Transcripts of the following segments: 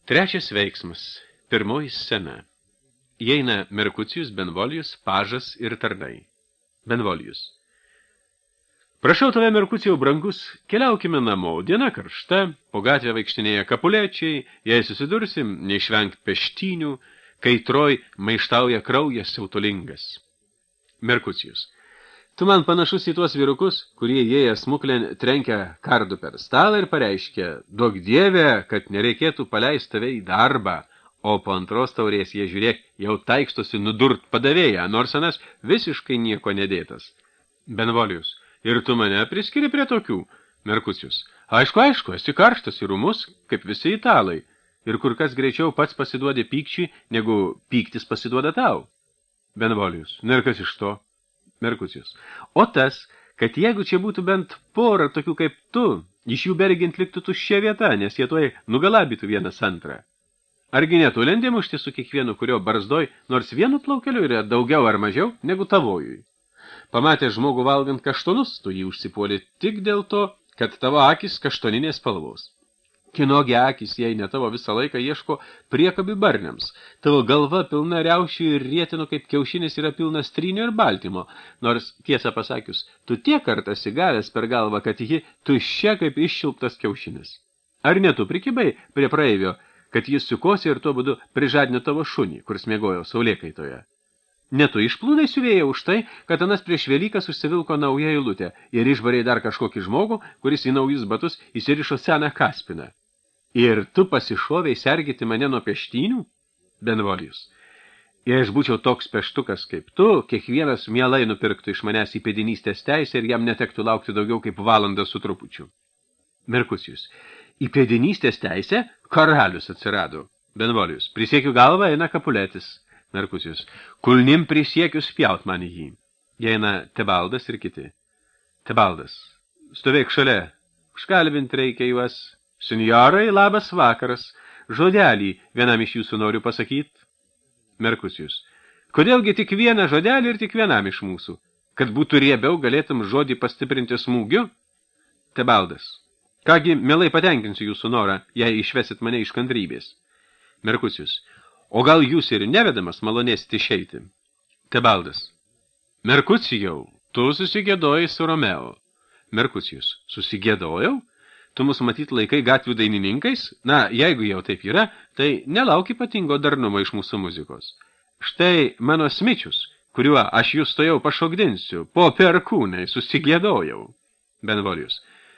Trečias veiksmas. Pirmoji scena. Įeina Merkucijus, Benvolijus, pažas ir tarnai. Benvolijus. Prašau tave, Merkucijau, brangus, keliaukime namo. Diena karšta, po gatvę vaikštinėja kapulečiai, jei susidursim, neišvengt peštynių, kaitroj maištauja kraujas siautulingas. Merkucijus. Tu man panašus į tuos vyrukus, kurie įėję smuklėn trenkia kardu per stalą ir pareiškia, duok dievę, kad nereikėtų paleisti tave į darbą, o po antros taurės jie žiūrėk, jau taikstosi nudurt padavėją, nors anas visiškai nieko nedėtas. Benvolijus. Ir tu mane priskiri prie tokių. Merkucijus. Aišku, esi karštas ir rūmus, kaip visi italai, ir kur kas greičiau pats pasiduodi pykčiui, negu pyktis pasiduoda tau. Benvolijus. Na ir kas iš to? Merkucijus. O tas, kad jeigu čia būtų bent porą tokių kaip tu, iš jų bergint liktų tuščia vieta, nes jie tuoj nugalabytų vienas antrą. Argi ne tu lendi mušti su kiekvienu, kurio barzdoj, nors vienu plaukeliu yra daugiau ar mažiau negu tavojui. Pamatė žmogų valgant kaštonus, tu jį užsipuoli tik dėl to, kad tavo akis kaštoninės spalvos. Kinogi akis, jei ne tavo visą laiką ieško priekabių barniams. Tavo galva pilna riaušių ir rietinų kaip kiaušinis yra pilnas trynių ir baltymo, nors tiesą pasakius, tu tiek kartą esi gavęs per galvą, kad ji tuščia kaip iššilptas kiaušinis. Ar ne tu prikibai prie praeivio, kad jis sukosi ir tuo būdu prižadino tavo šunį, kuris miegojo saulėkaitoje? Ne tu išplūdai siuvėjai už tai, kad anas prieš Velykas užsivilko naują eilutę ir išbarė dar kažkokį žmogų, kuris į naujus batus įsirišo seną kaspiną. Ir tu pasišoviai sergėti mane nuo peštynių? Benvolijus. Jei aš būčiau toks peštukas kaip tu, kiekvienas mielai nupirktų iš manęs įpėdinystės teisę ir jam netektų laukti daugiau kaip valandą su trupučiu. Merkucijus. Įpėdinystės teisę? Karalius atsirado. Benvolijus. Prisiekiu galvą, eina kapuletis. Merkucijus. Kulnim prisiekiu spjaut man į jį. Eina Tebaldas ir kiti. Tebaldas. Stovėk šalia. Užkalbint reikia juos. Senjorai, labas vakaras. Žodelį vienam iš jūsų noriu pasakyti. Merkucijus. Kodėlgi tik vieną žodelį ir tik vienam iš mūsų? Kad būtų riebiau, galėtum žodį pastiprinti smūgiu? Tebaldas. Kągi, mielai patenkinsiu jūsų norą, jei išvesit mane iš kantrybės. Merkucijus. O gal jūs ir nevedamas malonėsit išeiti? Tebaldas. Merkucijau, tu susigėdojai su Romeo. Merkucijus. Susigėdojau? Tu mus matyt laikai gatvių dainininkais? Na, jeigu jau taip yra, tai nelauk ypatingo darnumo iš mūsų muzikos. Štai mano smičius, kuriuo aš jūs tojau pašokdinsiu, po perkūnai susigėdojau. Benvolijus.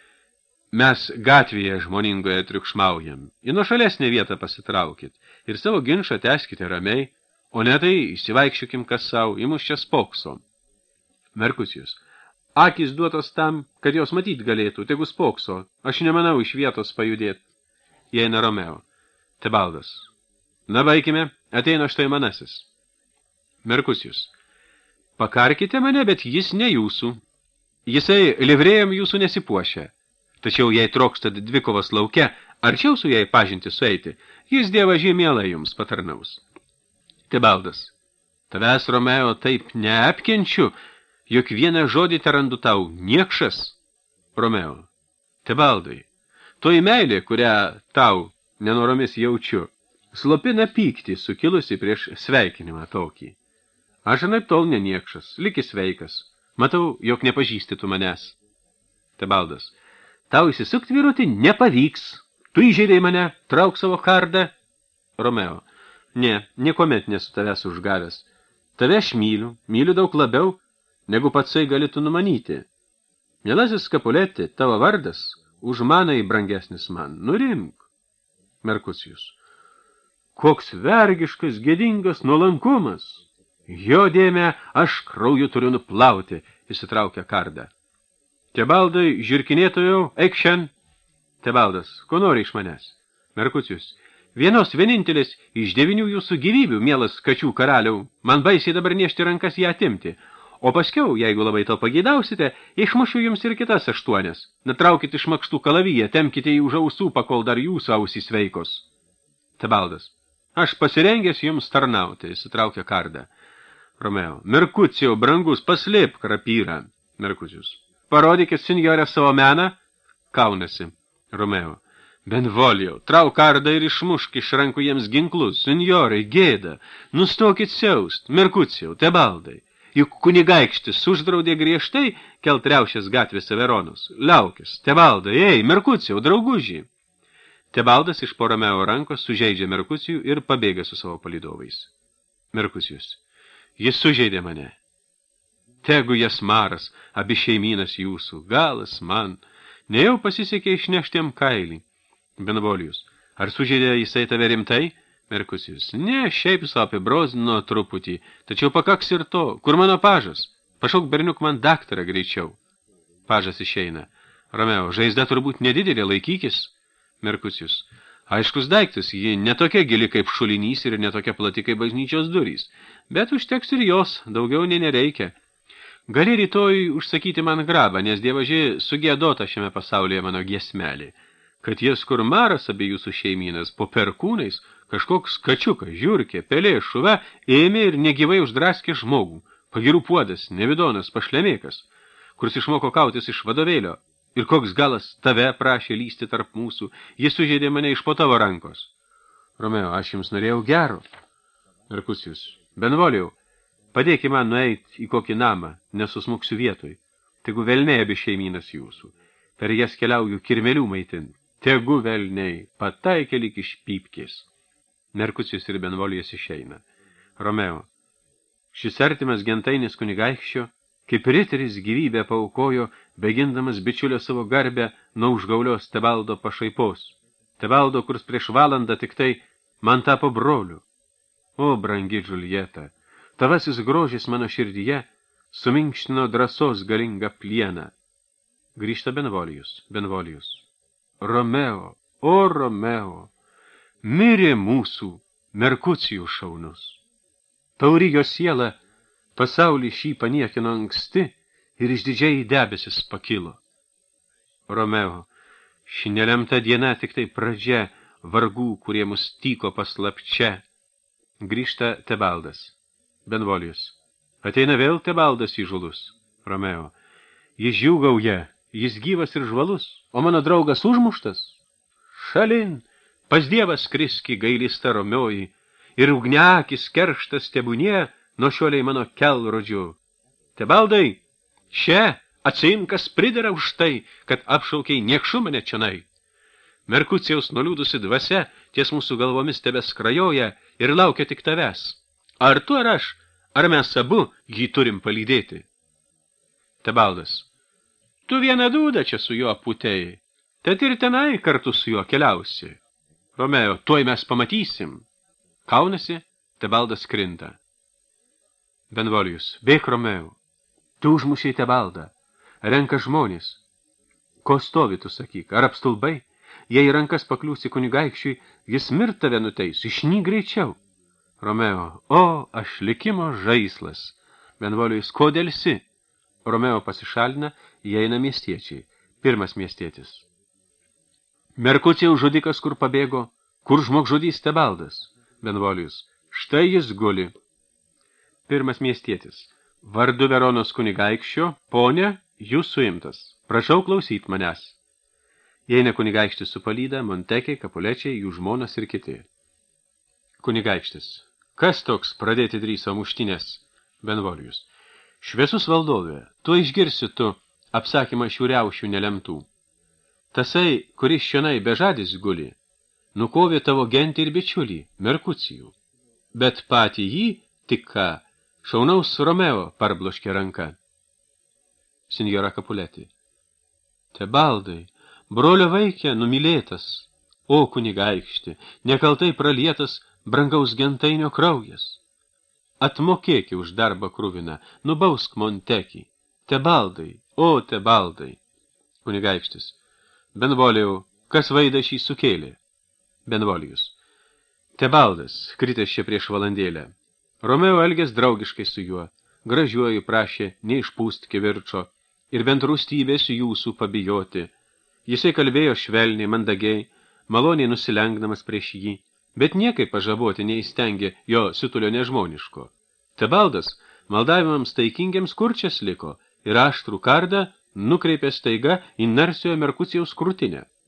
Mes gatvėje žmoningoje triukšmaujam. Į nuošalesnę vietą pasitraukit ir savo ginčą tęskite ramiai, o ne tai įsivaikščiokim kas savo, į mus čia spokso. Merkucijus. Akis duotos tam, kad jos matyt galėtų, tegu spokso. Aš nemanau iš vietos pajudėt. Įeina Romeo. Tebaldas. Na, baikime, ateina štai manasis. Merkucijus. Pakarkite mane, bet jis ne jūsų. Jisai livrėjom jūsų nesipuošia. Tačiau jei trokstat dvikovos lauke, arčiau su jai pažinti sueiti, jis dievaži mielai jums patarnaus. Tebaldas. Tavęs, Romeo, taip neapkenčiu, juk vieną žodį terandu tau niekšas. Romeo. Tebaldai. Toji meilė, kurią tau nenoromis jaučiu, slopina pyktį sukilusi prieš sveikinimą tokį. Aš anaip tol ne niekšas, likis sveikas. Matau, jog nepažįsti tu manęs. Tebaldas. Tau įsisukti, vyrutį, nepavyks. Tu įžeidai mane, trauk savo kardą. Romeo. Ne, niekuomet nesu tavęs užgavęs. Tave aš myliu daug labiau, negu patsai galėtų numanyti. Mielasis Kapuletė, tavo vardas, už manai brangesnis man. Nurimk. Merkucijus. Koks vergiškas, gėdingas nuolankumas. Jo dėmę aš krauju turiu nuplauti, įsitraukia kardą. Tebaldai, žirkinėtojau, eik šen. Tebaldas, ko nori iš manęs? Merkucijus, vienintelis iš 9 jūsų gyvybių, mielas kačių karaliau, man baisiai dabar nešti rankas ją atimti, o paskiau, jeigu labai to pageidausite, išmušiu jums ir kitas 8. Natraukit iš makštų kalaviją, temkite jį už ausų, pakol dar jūsų ausys sveikos. Tebaldas, aš pasirengęs jums tarnauti, įsitraukia kardą. Romeo, Merkucijau, brangus, paslėpk rapyrą. Merkucijus. Parodykit, senjorė, savo meną. Kaunasi. Romeo. Benvolijau, trauk kardą ir išmušk iš rankų jiems ginklus, senjorai, gėda, nustokit siaust, Merkucijau, Tebaldai. Juk kunigaikštis uždraudė griežtai kelt riaušės gatvėse Veronos. Liaukis, Tebaldai, ei, Merkucijau, draugužį. Tebaldas iš po Romeo rankos sužeidžia Merkucijų ir pabėga su savo palydovais. Merkucijus, jis sužeidė mane. Tegu jas maras, abi šeimynas jūsų, galas man, nejau pasisekė išneštiem kailį. Benvolijus, ar sužeidė jisai tave rimtai? Merkucijus, ne, šiaip su apibrozino truputį, tačiau pakaks ir to, kur mano pažas? Pašauk berniuk man daktarą greičiau. Pažas išeina. Romeo, žaizda turbūt nedidelė, laikykis. Merkucijus, aiškus daiktas, ji netokia gili kaip šulinys ir netokia plati kaip bažnyčios durys, bet užteks ir jos, daugiau nereikia. Gali rytoj užsakyti man grabą, nes dievaži sugėdota šiame pasaulyje mano giesmelį. Kad jas kur maras apie jūsų šeimynas, po perkūnais, kažkoks kačiukas, žiurkė, pelė, šuve, ėmė ir negyvai uždraskė žmogų, pagirų puodas, nevidonas, pašlemėkas, kuris išmoko kautis iš vadovėlio, ir koks galas tave prašė lysti tarp mūsų, jis sužeidė mane iš po tavo rankos. Romeo, aš jums norėjau gero. Merkucijus, Benvolijau, padėki man nueiti į kokį namą, nesusmuksiu vietoj. Tegu velniai abi šeimynas jūsų, per jas keliauju kirmelių maitin. Tegu velniai, pataikė lyg iš pypkės. Merkucijus ir Benvolijas išeina. Romeo, šis artimas gentainis kunigaikščio, kaip riteris gyvybę paaukojo, begindamas bičiulio savo garbę nuo užgaulios Tebaldo pašaipos. Tebaldo, kurs prieš valandą tik tai man tapo broliu. O, brangi Džuljeta, tavasis grožis mano širdyje suminkštino drąsos galingą plieną. Grįžta Benvolijus. Romeo, o Romeo, mirė mūsų Merkucijų šaunus. Tauri jo siela pasaulį šį paniekino anksti ir išdidžiai debesis pakilo. Romeo, ši nelemta diena tik tai pradžia vargų, kurie mus tyko paslapčia. Grįžta Tebaldas. Benvolijus. Ateina vėl Tebaldas įžulus. Romeo. Jis žiūgauja, jis gyvas ir žvalus, o mano draugas užmuštas. Šalin, pas dievas kriski gailista Romioji, ir ugniakis kerštas tebūnie nuo šioliai mano kelrodžiu. Tebaldai, čia atsimkas pridera už tai, kad apšaukiai niekšu mane čionai. Merkucijaus nuliūdusi dvasia ties mūsų galvomis tebeskrajoja ir laukia tik tavęs. Ar tu ar aš, ar mes abu jį turim palydėti? Tebaldas. Tu vieną dūdą čia su juo putėjai, tad ir tenai kartu su juo keliausi. Romeo, tuoj mes pamatysim. Kaunasi, Tebaldas krinta. Benvolijus, bėk Romeo. Tu užmušiai Tebaldą. Renka žmonės. Ko stovi, tu sakyk, ar apstulbai? Jei rankas pakliūsi kunigaikščiui, jis mirt tave nuteis, išnyk greičiau. Romeo, o, aš likimo žaislas. Benvolijus, kodėlsi? Romeo pasišalina, įeina miestiečiai. Pirmas miestietis. Merkucijau žudikas, kur pabėgo, kur žmogžudys Tebaldas. Benvolijus, štai jis guli. Pirmas miestietis. Vardu Veronos kunigaikščio, ponė, jūs suimtas. Prašau klausyt manęs. Įeina kunigaikštis su palyda, Montekiai, Kapulečiai, jų žmonas ir kiti. Kunigaikštis. Kas toks pradėti drįso muštinės? Benvolijus. Šviesus valdovė, tu išgirsi tu apsakymą šių riaušių nelemtų. Tasai, kuris šionai bežadis guli, nukovė tavo gentį ir bičiulį, Merkucijų. Bet patį jį, tik ką, šaunaus Romeo parbloškė ranka. Sinjora Kapuletį. Tebaldai, brolio vaikė numylėtas, o kunigaikšti, nekaltai pralietas brangaus gentainio kraujas. Atmokėki už darbą kruviną, nubausk Montekį. Tebaldai, o Tebaldai. Kunigaikštis. Benvolijau, kas vaidą šį sukėlė? Benvolijus. Tebaldas, kritęs čia prieš valandėlę. Romeo elgės draugiškai su juo, gražiuoju prašė neišpūst kivirčo ir bent rūstybės jūsų pabijoti. Jisai kalbėjo švelniai, mandagiai, maloniai nusilenkdamas prieš jį, bet niekai pažaboti neįstengė jo situlio nežmoniško. Tebaldas maldavimams taikingiams kurčias liko ir aštrų kardą nukreipė staiga į narsiojo Merkucijaus krūtinę.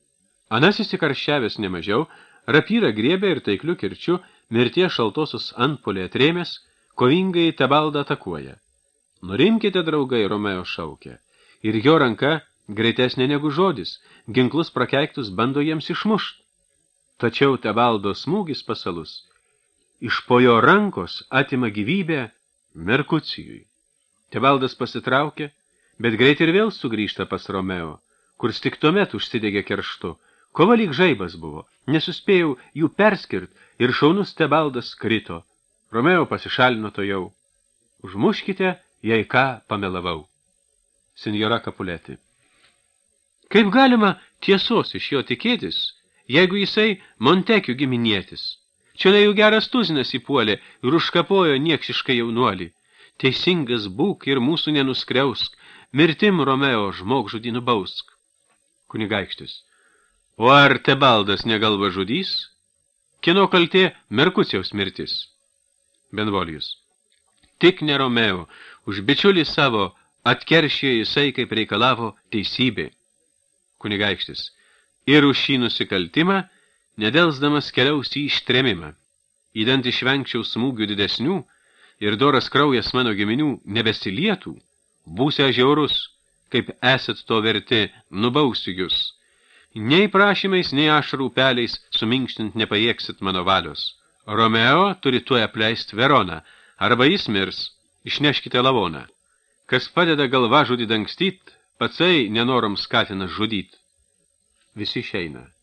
Anas įsikarščiavęs nemažiau, rapyrą griebė ir taikliu kirčiu, mirties šaltosios antpolė atrėmės, kovingai Tebaldą atakuoja. Nurimkite, draugai, Romeo šaukė, ir jo ranka, greitesnė negu žodis, ginklus prakeiktus bando jiems išmušt. Tačiau Tebaldo smūgis pasalus, iš po jo rankos atima gyvybę Merkucijui. Tebaldas pasitraukė, bet greit ir vėl sugrįžta pas Romeo, kur tik tuomet užsidegė kerštu. Kova lyg žaibas buvo, nesuspėjau jų perskirt ir šaunus Tebaldas krito. Romeo pasišalino to jau. Užmuškite, jei ką pamelavau. Senjora Capuletti. Kaip galima tiesos iš jo tikėtis, jeigu jisai Montekių giminietis? Čia jau geras tuzinas įpuolė ir užkapojo niekšišką jaunuolį. Teisingas būk ir mūsų nenuskriausk, mirtim Romeo žmogžudį nubausk. Kunigaikštis. O ar Tebaldas negalva žudys? Kieno kaltė Merkucijaus mirtis? Benvolijus. Tik ne Romeo, už bičiulį savo atkeršė jisai, kaip reikalavo, teisybė. Kunigaikštis. Ir už šį nusikaltimą, nedelsdamas keliaus į ištrėmimą. Įdant išvengčiau smūgių didesnių ir doras kraujas mano giminių nebesilietų, būsia žiaurus, kaip esat to verti, nubausiu jūs. Nei prašymais, nei ašarų upeliais suminkštint nepajėgsit mano valios. Romeo turi tuoj apleist Veroną, arba jis mirs, išneškite lavoną. Kas padeda galva žudį dangstyt, patsai nenorom skatina žudyt. Visi išeina.